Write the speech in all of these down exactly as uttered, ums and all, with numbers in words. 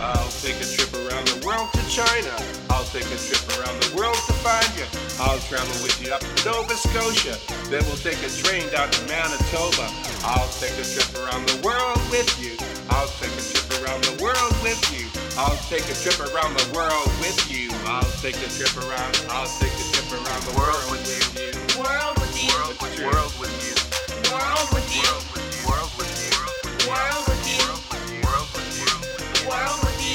I'll take a trip around the world to China. I'll take a trip around the world to find you. I'll travel with you up to Nova Scotia. Then we'll take a train down to Manitoba. I'll take a trip around the world with you. I'll take a trip around the world with you. I'll take a trip around the world with you. I'll take a trip around. I'll take a trip around the world with you. World with you. World with you. World with you. World with you. World with you. World with you. World with you. World with you.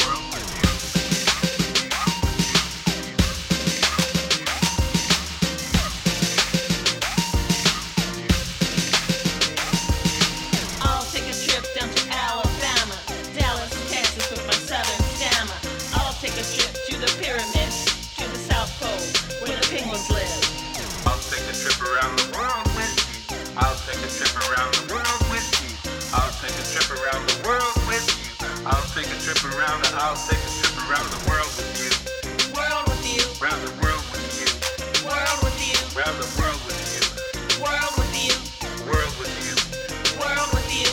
I'll take a trip down to Alabama, Dallas, Texas with my southern stammer. I'll take a trip to the pyramids, to the South Pole, where the penguins live. I'll take a trip around the world with you. I'll take a trip around the world with you. I'll take a trip around the world with you. I'll take a trip around the I'll take a trip around the world with you. World with you. Round the world with you. World with you. Round the world with you. World with you. World with you. World with you.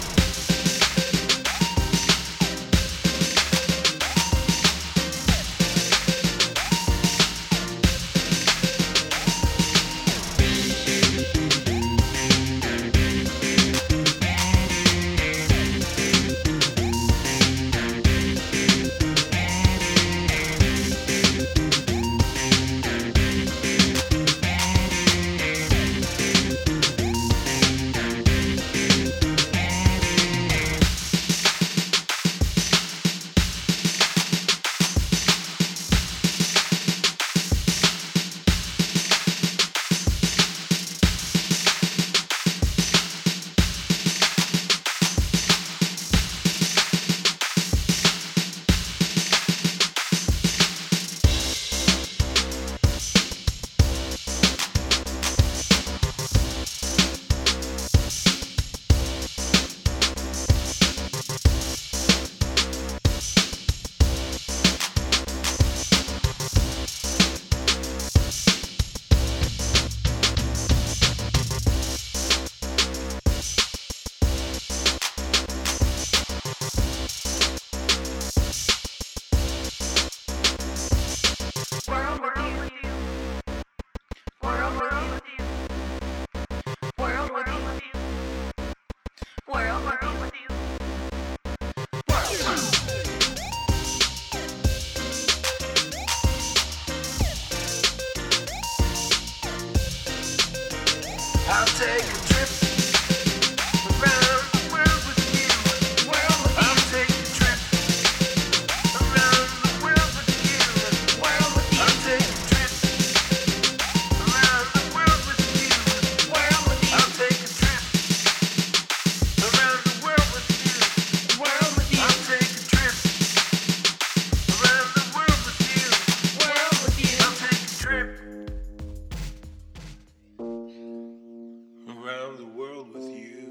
World with you. World with you. World with you. World with you. I'll take a trip around the world with you. World with I'll take a trip around the world with you. World with you. I'll take a trip around the world with you. World with you. I'll take a trip around the world with you. World with you. I'll take a trip around the world with you. World with you. I'll take a trip around the world with you.